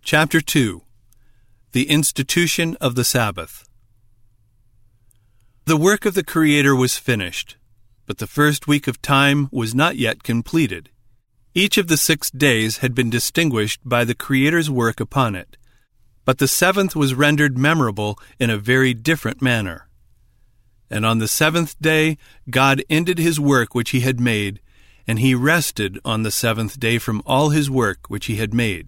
Chapter 2. The Institution of the Sabbath. The work of the Creator was finished, but the first week of time was not yet completed. Each of the 6 days had been distinguished by the Creator's work upon it, but the seventh was rendered memorable in a very different manner. And on the 7th day God ended his work which he had made, and he rested on the 7th day from all his work which he had made.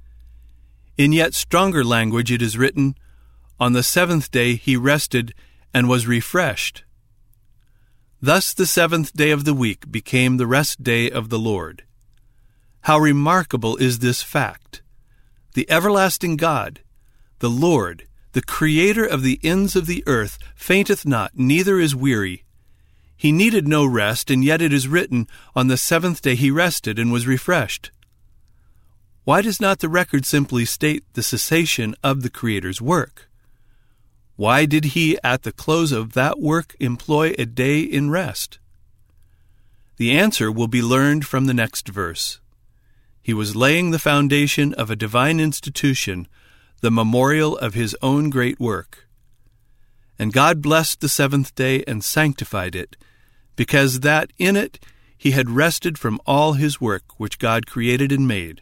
In yet stronger language it is written, on the 7th day he rested and was refreshed. Thus the 7th day of the week became the rest day of the Lord. How remarkable is this fact! The everlasting God, the Lord, the Creator of the ends of the earth, fainteth not, neither is weary. He needed no rest, and yet it is written, on the 7th day he rested and was refreshed. Why does not the record simply state the cessation of the Creator's work? Why did he at the close of that work employ a day in rest? The answer will be learned from the next verse. He was laying the foundation of a divine institution, the memorial of his own great work. And God blessed the 7th day and sanctified it, because that in it he had rested from all his work which God created and made.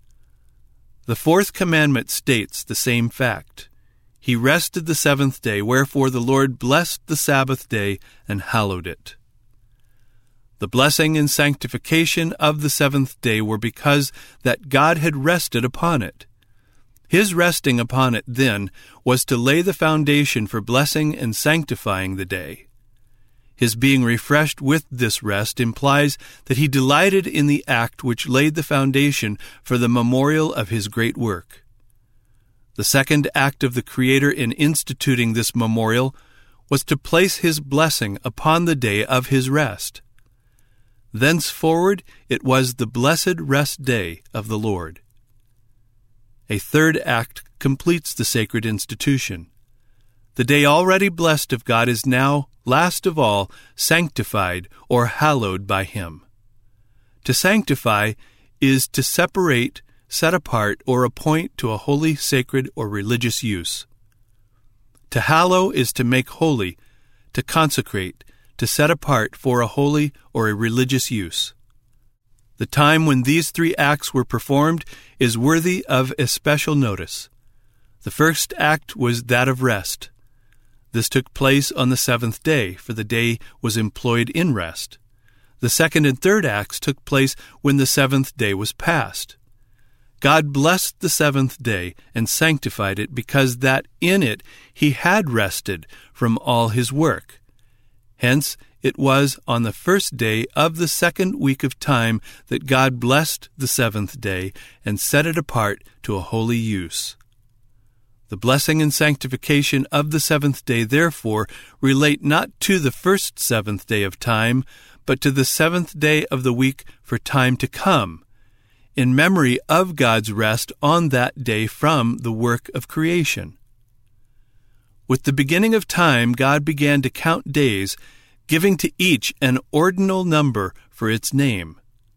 The 4th commandment states the same fact. He rested the 7th day, wherefore the Lord blessed the Sabbath day and hallowed it. The blessing and sanctification of the 7th day were because that God had rested upon it. His resting upon it, then, was to lay the foundation for blessing and sanctifying the day. His being refreshed with this rest implies that he delighted in the act which laid the foundation for the memorial of his great work. The second act of the Creator in instituting this memorial was to place his blessing upon the day of his rest. Thenceforward it was the blessed rest day of the Lord. A third act completes the sacred institution. The day already blessed of God is now, last of all, sanctified or hallowed by him. To sanctify is to separate, set apart, or appoint to a holy, sacred, or religious use. To hallow is to make holy, to consecrate, to set apart for a holy or a religious use. The time when these 3 acts were performed is worthy of especial notice. The first act was that of rest. This took place on the 7th day, for the day was employed in rest. The second and third acts took place when the 7th day was past. God blessed the 7th day and sanctified it because that in it he had rested from all his work. Hence, it was on the first day of the 2nd week of time that God blessed the 7th day and set it apart to a holy use. The blessing and sanctification of the 7th day, therefore, relate not to the first 7th day of time, but to the 7th day of the week for time to come, in memory of God's rest on that day from the work of creation. With the beginning of time, God began to count days, giving to each an ordinal number for its name.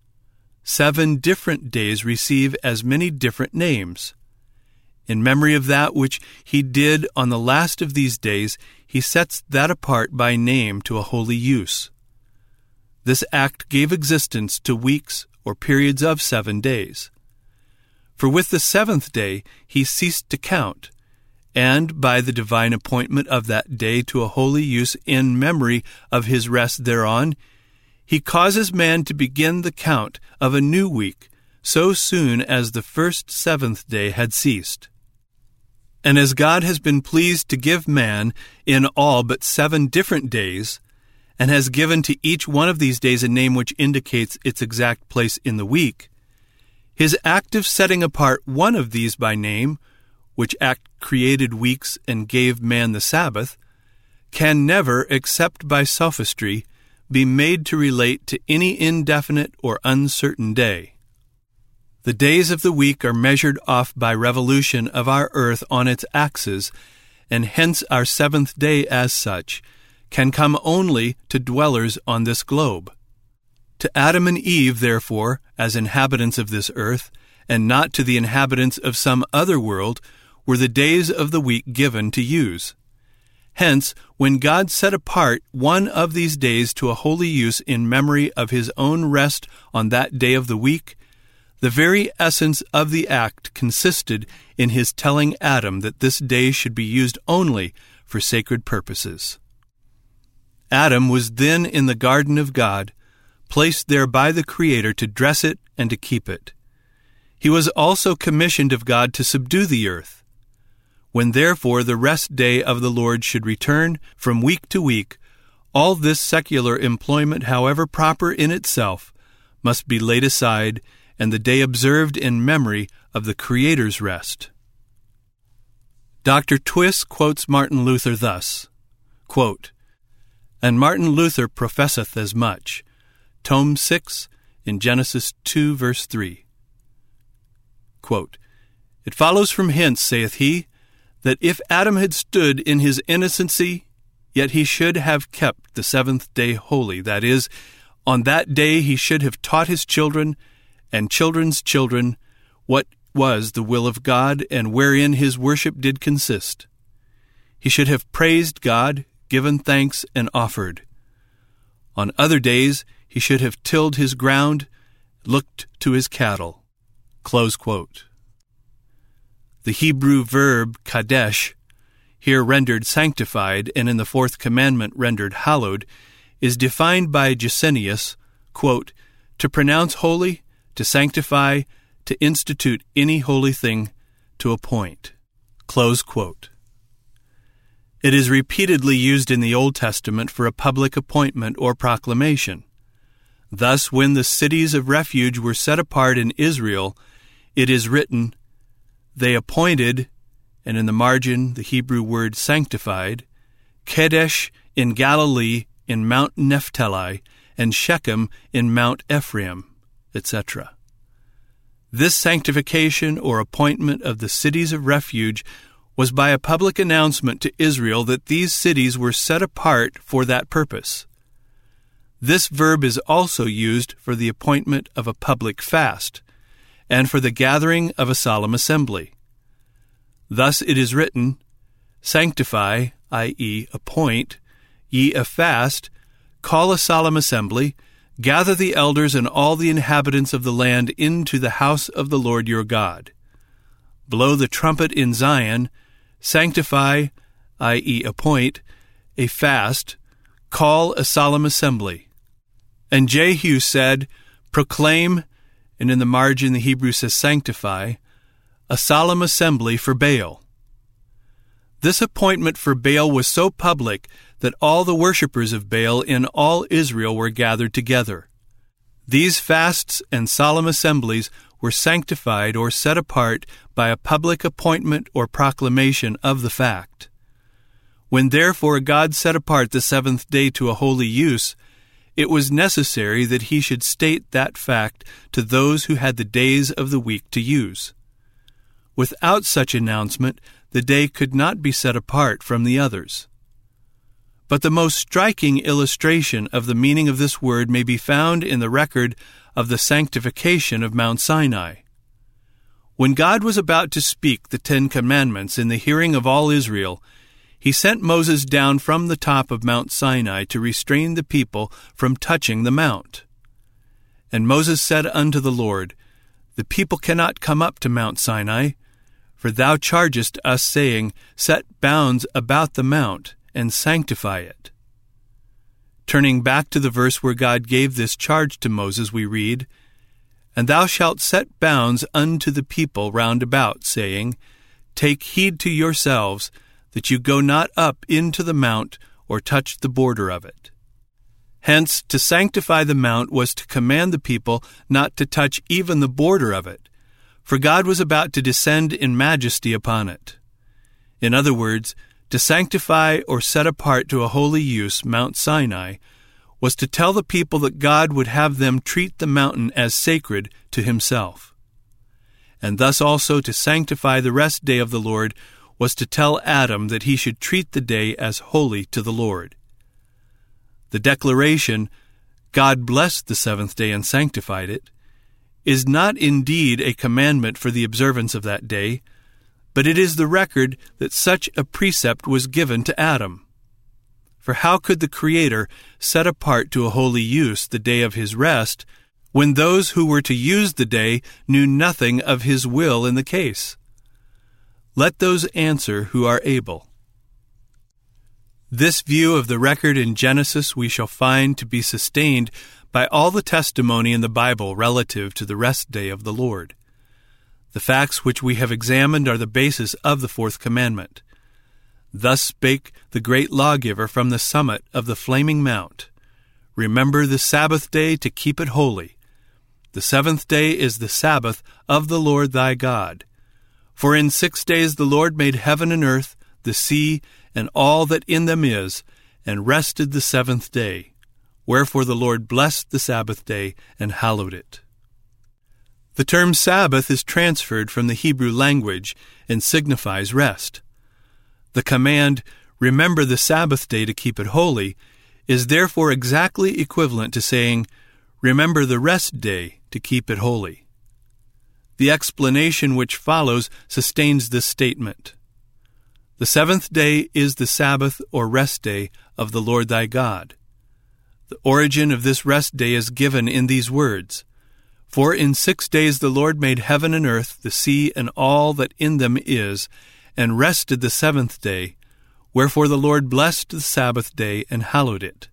7 different days receive as many different names. In memory of that which he did on the last of these days, he sets that apart by name to a holy use. This act gave existence to weeks or periods of 7 days. For with the 7th day he ceased to count, and by the divine appointment of that day to a holy use in memory of his rest thereon, he causes man to begin the count of a new week so soon as the first 7th day had ceased. And as God has been pleased to give man in all but 7 different days, and has given to each one of these days a name which indicates its exact place in the week, his act of setting apart one of these by name, which act created weeks and gave man the Sabbath, can never, except by sophistry, be made to relate to any indefinite or uncertain day. The days of the week are measured off by revolution of our earth on its axis, and hence our 7th day as such can come only to dwellers on this globe. To Adam and Eve, therefore, as inhabitants of this earth, and not to the inhabitants of some other world, were the days of the week given to use. Hence, when God set apart one of these days to a holy use in memory of His own rest on that day of the week, the very essence of the act consisted in His telling Adam that this day should be used only for sacred purposes. Adam was then in the garden of God, placed there by the Creator to dress it and to keep it. He was also commissioned of God to subdue the earth. When therefore the rest day of the Lord should return from week to week, all this secular employment, however proper in itself, must be laid aside, and the day observed in memory of the Creator's rest. Dr. Twiss quotes Martin Luther thus, quote, "And Martin Luther professeth as much," Tome 6, in Genesis 2, verse 3. Quote, "It follows from hence, saith he, that if Adam had stood in his innocency, yet he should have kept the seventh day holy. That is, on that day he should have taught his children and children's children what was the will of God and wherein his worship did consist. He should have praised God, given thanks, and offered. On other days he should have tilled his ground, looked to his cattle." Close quote. The Hebrew verb kadesh, here rendered sanctified and in the fourth commandment rendered hallowed, is defined by Gesenius, quote, "to pronounce holy, to sanctify, to institute any holy thing, to appoint." Close quote. It is repeatedly used in the Old Testament for a public appointment or proclamation. Thus, when the cities of refuge were set apart in Israel, it is written, "They appointed," and in the margin the Hebrew word sanctified, "Kadesh in Galilee in Mount Naphtali, and Shechem in Mount Ephraim," etc. This sanctification or appointment of the cities of refuge was by a public announcement to Israel that these cities were set apart for that purpose. This verb is also used for the appointment of a public fast, and for the gathering of a solemn assembly. Thus it is written, "Sanctify," i.e., appoint, "ye a fast, call a solemn assembly, gather the elders and all the inhabitants of the land into the house of the Lord your God. Blow the trumpet in Zion, sanctify," i.e., appoint, "a fast, call a solemn assembly." And Jehu said, "Proclaim," and in the margin the Hebrew says sanctify, "a solemn assembly for Baal." This appointment for Baal was so public that all the worshippers of Baal in all Israel were gathered together. These fasts and solemn assemblies were sanctified or set apart by a public appointment or proclamation of the fact. When therefore God set apart the seventh day to a holy use, it was necessary that He should state that fact to those who had the days of the week to use. Without such announcement, the day could not be set apart from the others. But the most striking illustration of the meaning of this word may be found in the record of the sanctification of Mount Sinai. When God was about to speak the 10 Commandments in the hearing of all Israel, He sent Moses down from the top of Mount Sinai to restrain the people from touching the mount. And Moses said unto the Lord, "The people cannot come up to Mount Sinai, for thou chargest us, saying, Set bounds about the mount, and sanctify it." Turning back to the verse where God gave this charge to Moses, we read, "And thou shalt set bounds unto the people round about, saying, Take heed to yourselves, that you go not up into the mount, or touch the border of it." Hence, to sanctify the mount was to command the people not to touch even the border of it, for God was about to descend in majesty upon it. In other words, to sanctify or set apart to a holy use Mount Sinai was to tell the people that God would have them treat the mountain as sacred to Himself. And thus also to sanctify the rest day of the Lord was to tell Adam that he should treat the day as holy to the Lord. The declaration, "God blessed the seventh day and sanctified it," is not indeed a commandment for the observance of that day, but it is the record that such a precept was given to Adam. For how could the Creator set apart to a holy use the day of his rest, when those who were to use the day knew nothing of his will in the case? Let those answer who are able. This view of the record in Genesis we shall find to be sustained by all the testimony in the Bible relative to the rest day of the Lord. The facts which we have examined are the basis of the fourth commandment. Thus spake the great lawgiver from the summit of the flaming mount. Remember the Sabbath day to keep it holy. The seventh day is the Sabbath of the Lord thy God. For in 6 days the Lord made heaven and earth, the sea, and all that in them is, and rested the seventh day. Wherefore the Lord blessed the Sabbath day and hallowed it. The term Sabbath is transferred from the Hebrew language and signifies rest. The command, remember the Sabbath day to keep it holy, is therefore exactly equivalent to saying, remember the rest day to keep it holy. The explanation which follows sustains this statement. The seventh day is the Sabbath or rest day of the Lord thy God. The origin of this rest day is given in these words. For in 6 days the Lord made heaven and earth, the sea, and all that in them is, and rested the seventh day. Wherefore the Lord blessed the Sabbath day and hallowed it.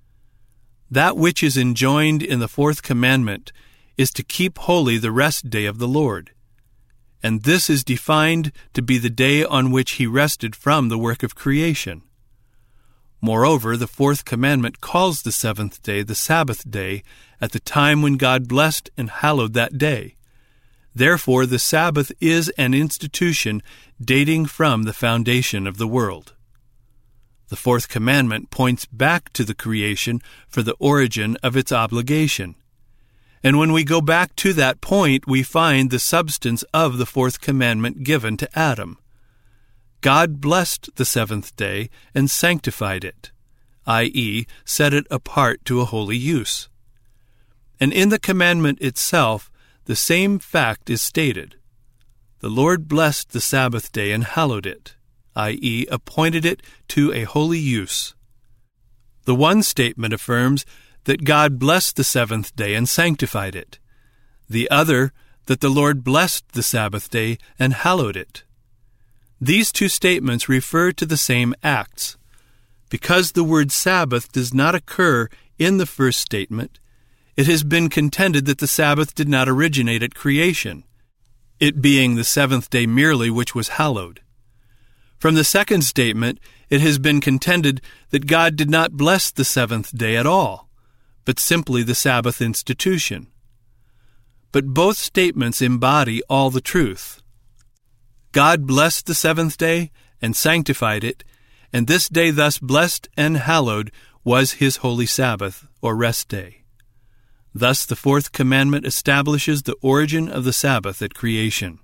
That which is enjoined in the fourth commandment is to keep holy the rest day of the Lord. And this is defined to be the day on which he rested from the work of creation. Moreover, the fourth commandment calls the seventh day the Sabbath day at the time when God blessed and hallowed that day. Therefore, the Sabbath is an institution dating from the foundation of the world. The fourth commandment points back to the creation for the origin of its obligation. And when we go back to that point, we find the substance of the fourth commandment given to Adam. God blessed the seventh day and sanctified it, i.e., set it apart to a holy use. And in the commandment itself, the same fact is stated. The Lord blessed the Sabbath day and hallowed it, i.e., appointed it to a holy use. The one statement affirms that God blessed the seventh day and sanctified it. The other, that the Lord blessed the Sabbath day and hallowed it. These two statements refer to the same acts. Because the word Sabbath does not occur in the first statement, it has been contended that the Sabbath did not originate at creation, it being the seventh day merely which was hallowed. From the second statement, it has been contended that God did not bless the seventh day at all, but simply the Sabbath institution. But both statements embody all the truth. God blessed the seventh day and sanctified it, and this day thus blessed and hallowed was his holy Sabbath, or rest day. Thus the fourth commandment establishes the origin of the Sabbath at creation.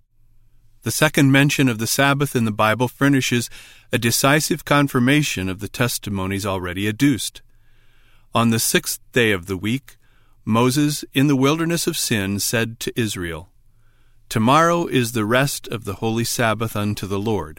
The second mention of the Sabbath in the Bible furnishes a decisive confirmation of the testimonies already adduced. On the 6th day of the week, Moses, in the wilderness of Sin, said to Israel, Tomorrow is the rest of the holy Sabbath unto the Lord.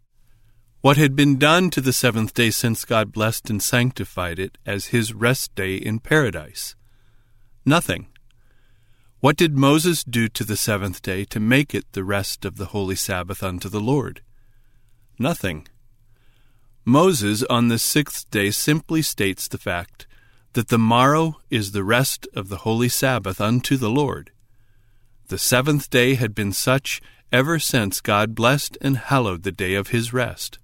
What had been done to the seventh day since God blessed and sanctified it as his rest day in paradise? Nothing. What did Moses do to the seventh day to make it the rest of the holy Sabbath unto the Lord? Nothing. Moses on the 6th day simply states the fact that the morrow is the rest of the holy Sabbath unto the Lord. The seventh day had been such ever since God blessed and hallowed the day of his rest.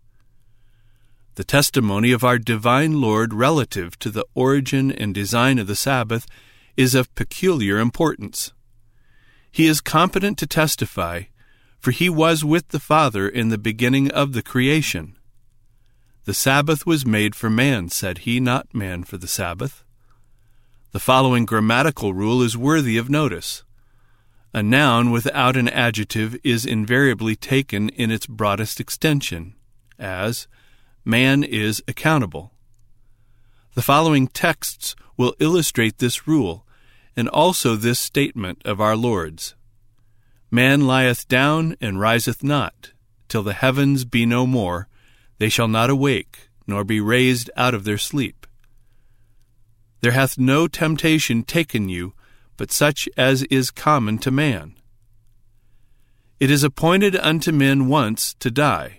The testimony of our divine Lord relative to the origin and design of the Sabbath is of peculiar importance. He is competent to testify, for he was with the Father in the beginning of the creation. The Sabbath was made for man, said he, not man for the Sabbath. The following grammatical rule is worthy of notice. A noun without an adjective is invariably taken in its broadest extension, as, man is accountable. The following texts will illustrate this rule, and also this statement of our Lord's: Man lieth down and riseth not, till the heavens be no more, they shall not awake, nor be raised out of their sleep. There hath no temptation taken you, but such as is common to man. It is appointed unto men once to die.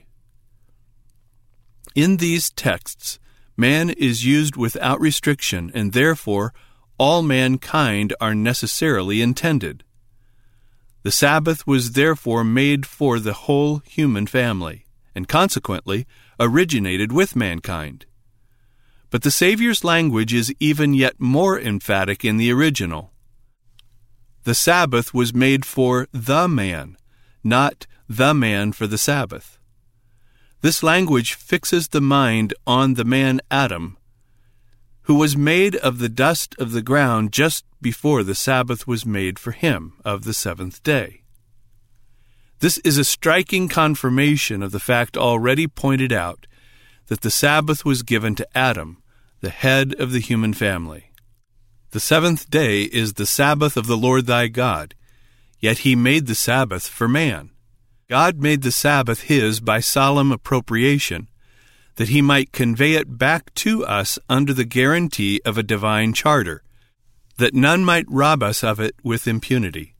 In these texts, man is used without restriction, and therefore all mankind are necessarily intended. The Sabbath was therefore made for the whole human family, and consequently originated with mankind. But the Savior's language is even yet more emphatic in the original. The Sabbath was made for the man, not the man for the Sabbath. This language fixes the mind on the man Adam, who was made of the dust of the ground just before the Sabbath was made for him of the seventh day. This is a striking confirmation of the fact already pointed out, that the Sabbath was given to Adam, the head of the human family. The seventh day is the Sabbath of the Lord thy God, yet he made the Sabbath for man. God made the Sabbath his by solemn appropriation, that he might convey it back to us under the guarantee of a divine charter, that none might rob us of it with impunity.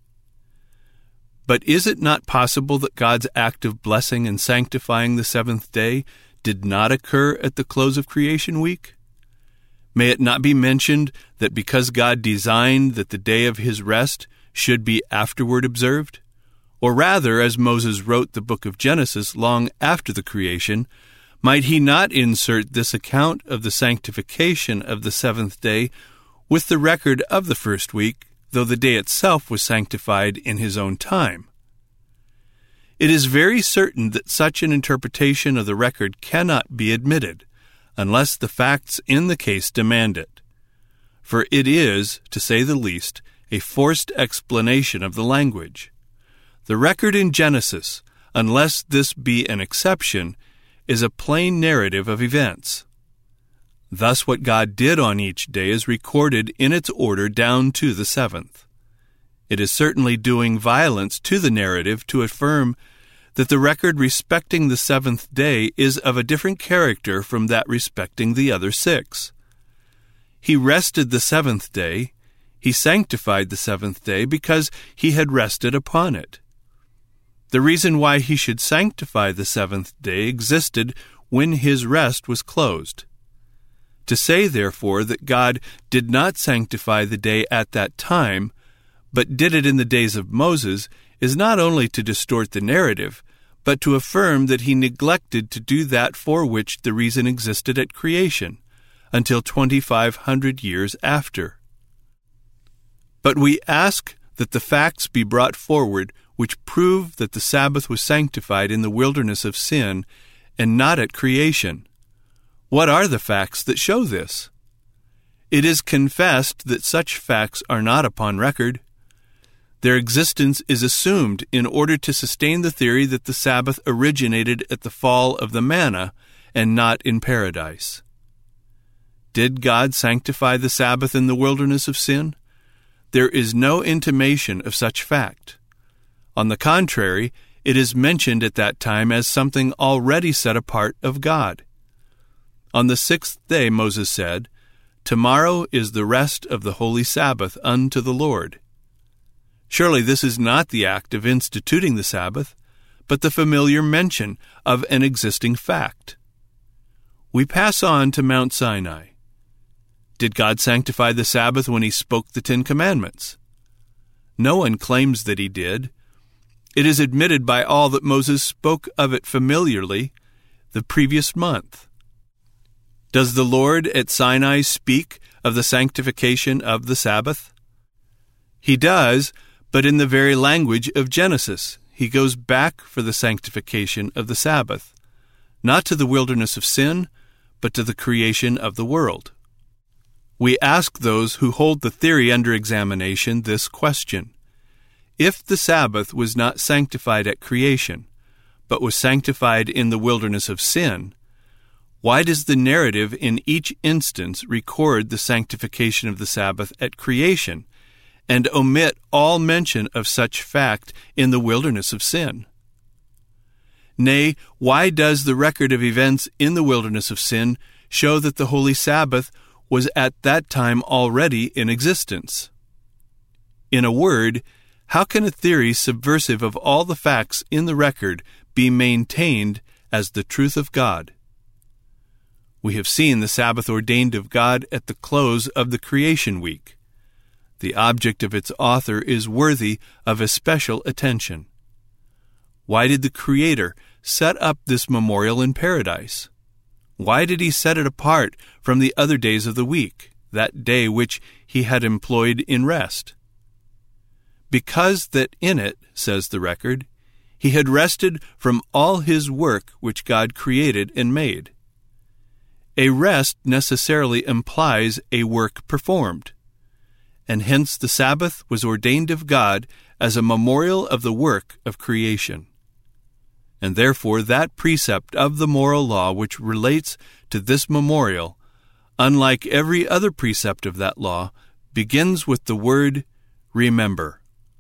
But is it not possible that God's act of blessing and sanctifying the seventh day did not occur at the close of creation week? May it not be mentioned that because God designed that the day of his rest should be afterward observed? Or rather, as Moses wrote the book of Genesis long after the creation, might he not insert this account of the sanctification of the seventh day with the record of the first week, though the day itself was sanctified in his own time? It is very certain that such an interpretation of the record cannot be admitted, unless the facts in the case demand it. For it is, to say the least, a forced explanation of the language. The record in Genesis, unless this be an exception, is a plain narrative of events. Thus what God did on each day is recorded in its order down to the seventh. It is certainly doing violence to the narrative to affirm that the record respecting the seventh day is of a different character from that respecting the other six. He rested the seventh day, he sanctified the seventh day because he had rested upon it. The reason why he should sanctify the seventh day existed when his rest was closed. To say, therefore, that God did not sanctify the day at that time, but did it in the days of Moses, is not only to distort the narrative, but to affirm that he neglected to do that for which the reason existed at creation, until 2,500 years after. But we ask that the facts be brought forward which prove that the Sabbath was sanctified in the wilderness of sin and not at creation. What are the facts that show this? It is confessed that such facts are not upon record. Their existence is assumed in order to sustain the theory that the Sabbath originated at the fall of the manna and not in paradise. Did God sanctify the Sabbath in the wilderness of sin? There is no intimation of such fact. On the contrary, it is mentioned at that time as something already set apart of God. On the sixth day, Moses said, "Tomorrow is the rest of the holy Sabbath unto the Lord." Surely this is not the act of instituting the Sabbath, but the familiar mention of an existing fact. We pass on to Mount Sinai. Did God sanctify the Sabbath when he spoke the Ten Commandments? No one claims that he did. It is admitted by all that Moses spoke of it familiarly the previous month. Does the Lord at Sinai speak of the sanctification of the Sabbath? He does, but in the very language of Genesis. He goes back for the sanctification of the Sabbath, not to the wilderness of sin, but to the creation of the world. We ask those who hold the theory under examination this question: if the Sabbath was not sanctified at creation, but was sanctified in the wilderness of sin, why does the narrative in each instance record the sanctification of the Sabbath at creation, and omit all mention of such fact in the wilderness of sin? Nay, why does the record of events in the wilderness of sin show that the Holy Sabbath was at that time already in existence? In a word, how can a theory subversive of all the facts in the record be maintained as the truth of God? We have seen the Sabbath ordained of God at the close of the creation week. The object of its author is worthy of especial attention. Why did the Creator set up this memorial in paradise? Why did He set it apart from the other days of the week, that day which He had employed in rest? Because that in it, says the record, He had rested from all His work which God created and made. A rest necessarily implies a work performed, and hence the Sabbath was ordained of God as a memorial of the work of creation. And therefore that precept of the moral law which relates to this memorial, unlike every other precept of that law, begins with the word remember.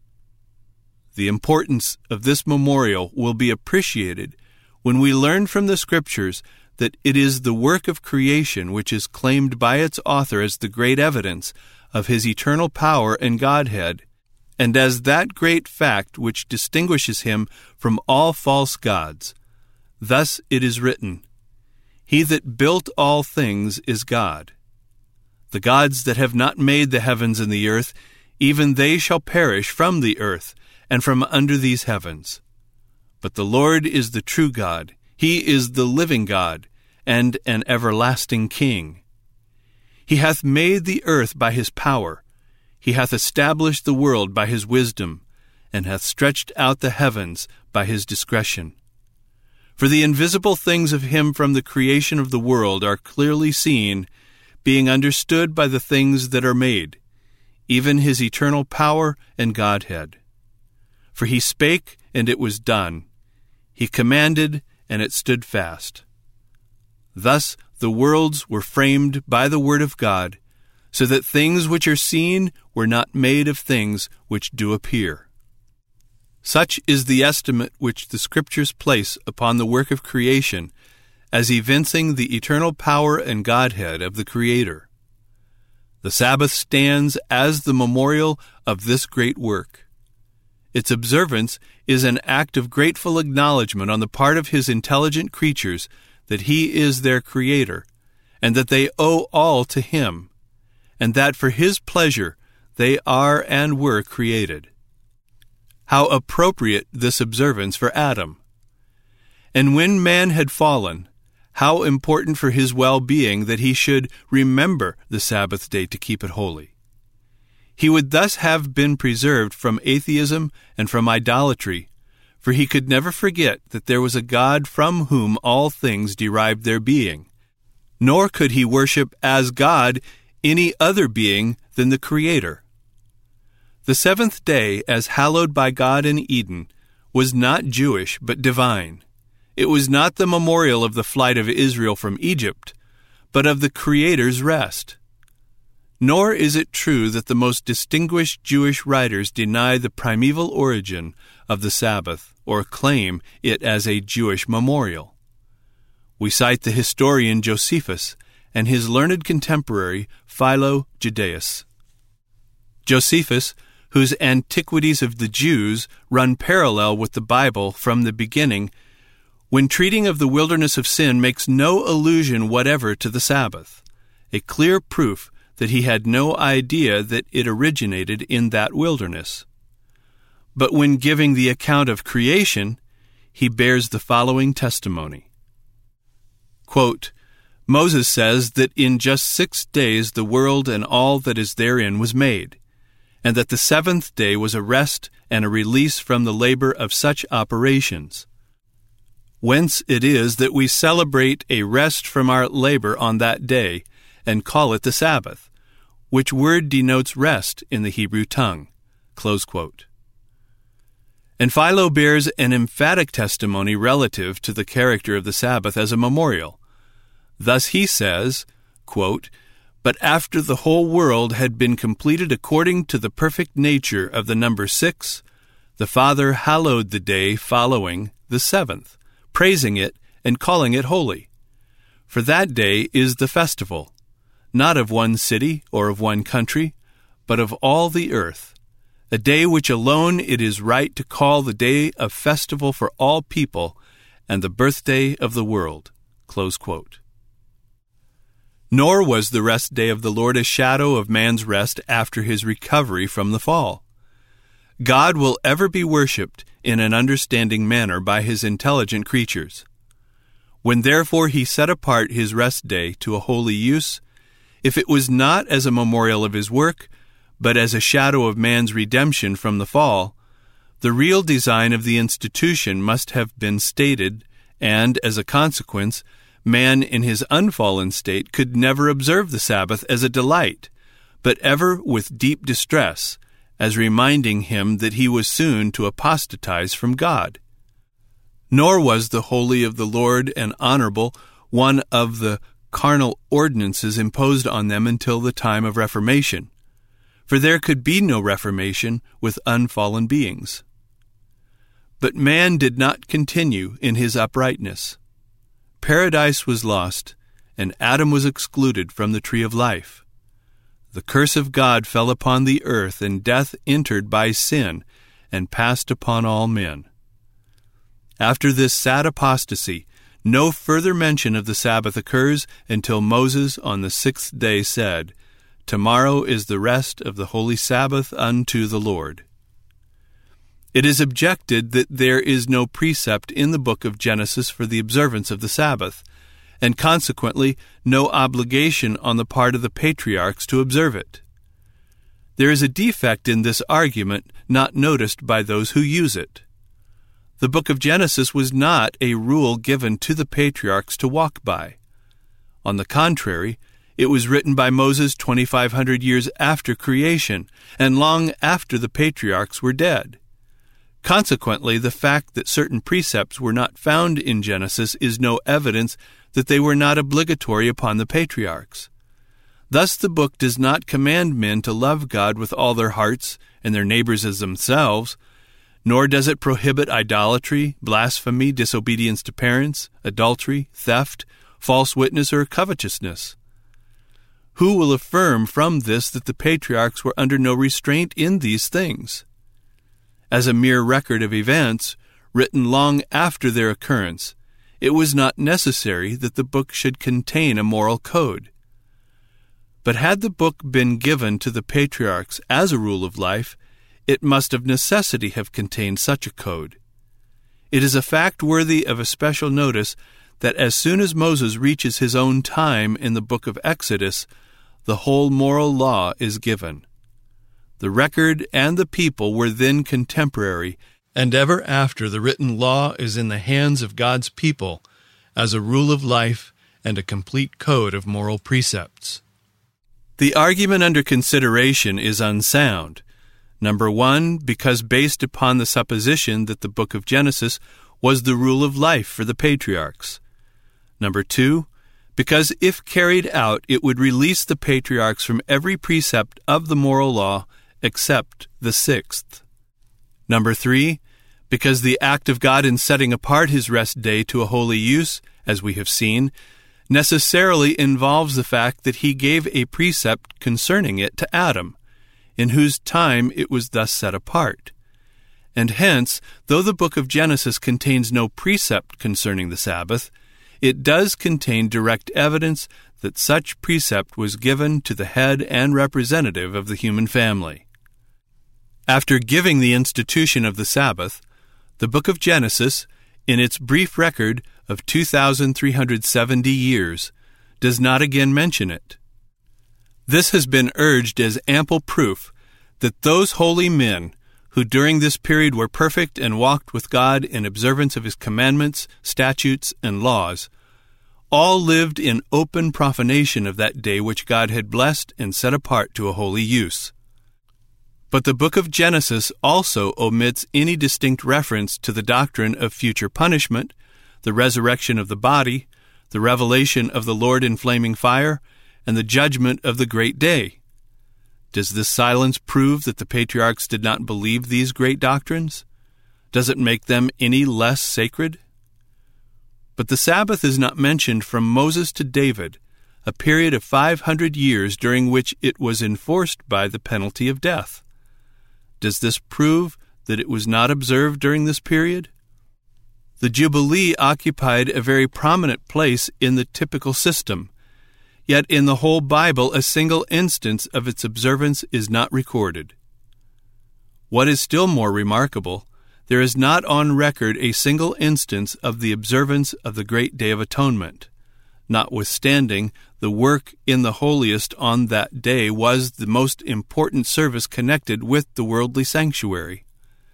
The importance of this memorial will be appreciated when we learn from the Scriptures that it is the work of creation which is claimed by its author as the great evidence of His eternal power and Godhead, and as that great fact which distinguishes Him from all false gods. Thus it is written, He that built all things is God. The gods that have not made the heavens and the earth, even they shall perish from the earth, and from under these heavens. But the Lord is the true God, He is the living God, and an everlasting King. He hath made the earth by His power, He hath established the world by His wisdom, and hath stretched out the heavens by His discretion. For the invisible things of Him from the creation of the world are clearly seen, being understood by the things that are made, even His eternal power and Godhead. For He spake, and it was done. He commanded, and it stood fast. Thus the worlds were framed by the word of God, so that things which are seen were not made of things which do appear. Such is the estimate which the Scriptures place upon the work of creation, as evincing the eternal power and Godhead of the Creator. The Sabbath stands as the memorial of this great work. Its observance is an act of grateful acknowledgement on the part of His intelligent creatures that He is their Creator, and that they owe all to Him, and that for His pleasure they are and were created. How appropriate this observance for Adam! And when man had fallen, how important for his well-being that he should remember the Sabbath day to keep it holy. He would thus have been preserved from atheism and from idolatry, for he could never forget that there was a God from whom all things derived their being, nor could he worship as God any other being than the Creator. The seventh day, as hallowed by God in Eden, was not Jewish but divine. It was not the memorial of the flight of Israel from Egypt, but of the Creator's rest. Nor is it true that the most distinguished Jewish writers deny the primeval origin of the Sabbath or claim it as a Jewish memorial. We cite the historian Josephus and his learned contemporary Philo Judaeus. Josephus, whose Antiquities of the Jews run parallel with the Bible from the beginning, when treating of the wilderness of sin, makes no allusion whatever to the Sabbath, a clear proof that he had no idea that it originated in that wilderness. But when giving the account of creation, he bears the following testimony. Quote, Moses says that in just 6 days the world and all that is therein was made, and that the seventh day was a rest and a release from the labor of such operations. Whence it is that we celebrate a rest from our labor on that day, and call it the Sabbath, which word denotes rest in the Hebrew tongue. Close quote. And Philo bears an emphatic testimony relative to the character of the Sabbath as a memorial. Thus he says, quote, But after the whole world had been completed according to the perfect nature of the number 6, the Father hallowed the day following, the 7th, praising it and calling it holy. For that day is the festival, not of one city or of one country, but of all the earth, a day which alone it is right to call the day of festival for all people and the birthday of the world." Close quote. Nor was the rest day of the Lord a shadow of man's rest after his recovery from the fall. God will ever be worshipped in an understanding manner by his intelligent creatures. When therefore he set apart his rest day to a holy use, if it was not as a memorial of his work, but as a shadow of man's redemption from the fall, the real design of the institution must have been stated, and, as a consequence, man in his unfallen state could never observe the Sabbath as a delight, but ever with deep distress, as reminding him that he was soon to apostatize from God. Nor was the holy of the Lord and honorable one of the carnal ordinances imposed on them until the time of Reformation, for there could be no Reformation with unfallen beings. But man did not continue in his uprightness. Paradise was lost, and Adam was excluded from the tree of life. The curse of God fell upon the earth, and death entered by sin and passed upon all men. After this sad apostasy, no further mention of the Sabbath occurs until Moses on the 6th day said, "Tomorrow is the rest of the holy Sabbath unto the Lord." It is objected that there is no precept in the book of Genesis for the observance of the Sabbath, and consequently no obligation on the part of the patriarchs to observe it. There is a defect in this argument not noticed by those who use it. The book of Genesis was not a rule given to the patriarchs to walk by. On the contrary, it was written by Moses 2,500 years after creation, and long after the patriarchs were dead. Consequently, the fact that certain precepts were not found in Genesis is no evidence that they were not obligatory upon the patriarchs. Thus the book does not command men to love God with all their hearts and their neighbors as themselves, nor does it prohibit idolatry, blasphemy, disobedience to parents, adultery, theft, false witness, or covetousness. Who will affirm from this that the patriarchs were under no restraint in these things? As a mere record of events, written long after their occurrence, it was not necessary that the book should contain a moral code. But had the book been given to the patriarchs as a rule of life, it must of necessity have contained such a code. It is a fact worthy of a special notice that as soon as Moses reaches his own time in the book of Exodus, the whole moral law is given. The record and the people were then contemporary, and ever after the written law is in the hands of God's people as a rule of life and a complete code of moral precepts. The argument under consideration is unsound. Number 1, because based upon the supposition that the book of Genesis was the rule of life for the patriarchs. Number 2, because if carried out, it would release the patriarchs from every precept of the moral law except the 6th. Number 3, because the act of God in setting apart his rest day to a holy use, as we have seen, necessarily involves the fact that he gave a precept concerning it to Adam, in whose time it was thus set apart. And hence, though the book of Genesis contains no precept concerning the Sabbath, it does contain direct evidence that such precept was given to the head and representative of the human family. After giving the institution of the Sabbath, the book of Genesis, in its brief record of 2,370 years, does not again mention it. This has been urged as ample proof that those holy men who during this period were perfect and walked with God in observance of his commandments, statutes, and laws, all lived in open profanation of that day which God had blessed and set apart to a holy use. But the book of Genesis also omits any distinct reference to the doctrine of future punishment, the resurrection of the body, the revelation of the Lord in flaming fire, and the judgment of the great day. Does this silence prove that the patriarchs did not believe these great doctrines? Does it make them any less sacred? But the Sabbath is not mentioned from Moses to David, a period of 500 years during which it was enforced by the penalty of death. Does this prove that it was not observed during this period? The Jubilee occupied a very prominent place in the typical system, yet in the whole Bible a single instance of its observance is not recorded. What is still more remarkable, there is not on record a single instance of the observance of the Great Day of Atonement. Notwithstanding, the work in the holiest on that day was the most important service connected with the worldly sanctuary.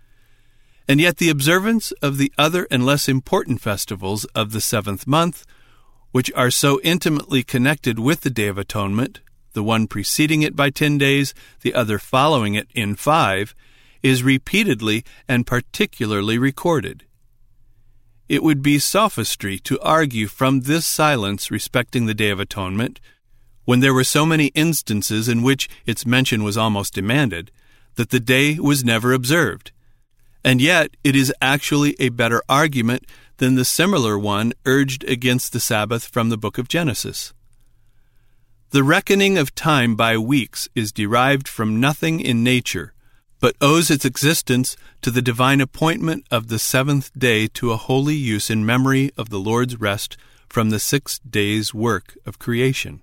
And yet the observance of the other and less important festivals of the seventh month, which are so intimately connected with the Day of Atonement, the one preceding it by 10 days, the other following it in 5, is repeatedly and particularly recorded. It would be sophistry to argue from this silence respecting the Day of Atonement, when there were so many instances in which its mention was almost demanded, that the day was never observed. And yet it is actually a better argument than the similar one urged against the Sabbath from the book of Genesis. The reckoning of time by weeks is derived from nothing in nature, but owes its existence to the divine appointment of the seventh day to a holy use in memory of the Lord's rest from the 6 days' work of creation.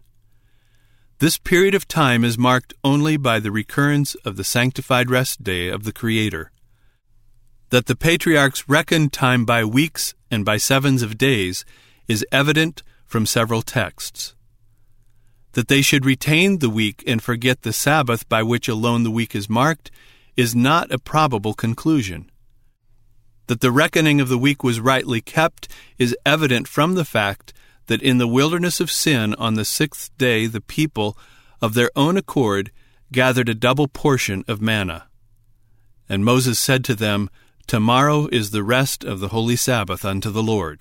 This period of time is marked only by the recurrence of the sanctified rest day of the Creator. That the patriarchs reckoned time by weeks and by 7s of days is evident from several texts. That they should retain the week and forget the Sabbath by which alone the week is marked is not a probable conclusion. That the reckoning of the week was rightly kept is evident from the fact that in the wilderness of sin on the 6th day the people, of their own accord, gathered a double portion of manna. And Moses said to them, "Tomorrow is the rest of the holy Sabbath unto the Lord."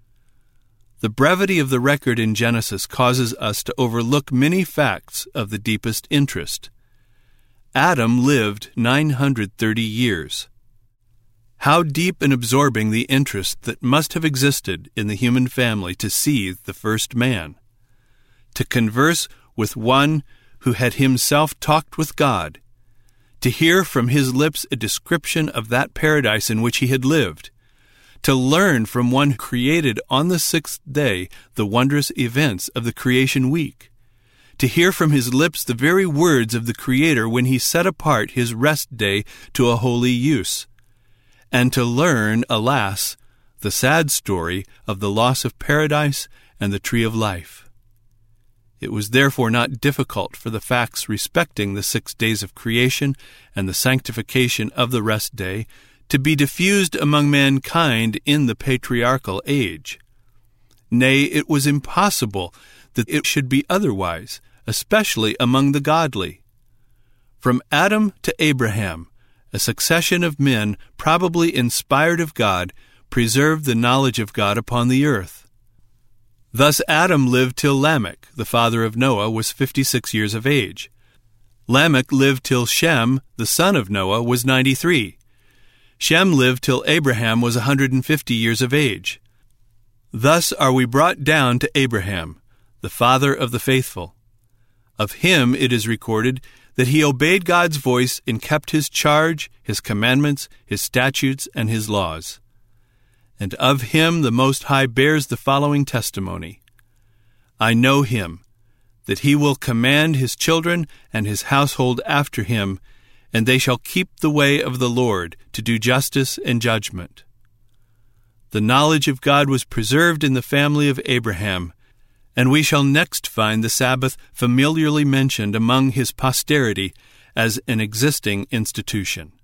The brevity of the record in Genesis causes us to overlook many facts of the deepest interest. Adam lived 930 years. How deep and absorbing the interest that must have existed in the human family to see the first man, to converse with one who had himself talked with God, to hear from his lips a description of that paradise in which he had lived, to learn from one who created on the 6th day the wondrous events of the creation week, to hear from his lips the very words of the Creator when he set apart his rest day to a holy use, and to learn, alas, the sad story of the loss of paradise and the tree of life. It was therefore not difficult for the facts respecting the 6 days of creation and the sanctification of the rest day to be diffused among mankind in the patriarchal age. Nay, it was impossible that it should be otherwise, especially among the godly. From Adam to Abraham, a succession of men, probably inspired of God, preserved the knowledge of God upon the earth. Thus Adam lived till Lamech, the father of Noah, was 56 years of age. Lamech lived till Shem, the son of Noah, was 93. Shem lived till Abraham was 150 years of age. Thus are we brought down to Abraham, the father of the faithful. Of him it is recorded that he obeyed God's voice and kept his charge, his commandments, his statutes, and his laws. And of him the Most High bears the following testimony: I know him, that he will command his children and his household after him, and they shall keep the way of the Lord to do justice and judgment. The knowledge of God was preserved in the family of Abraham, and we shall next find the Sabbath familiarly mentioned among his posterity as an existing institution.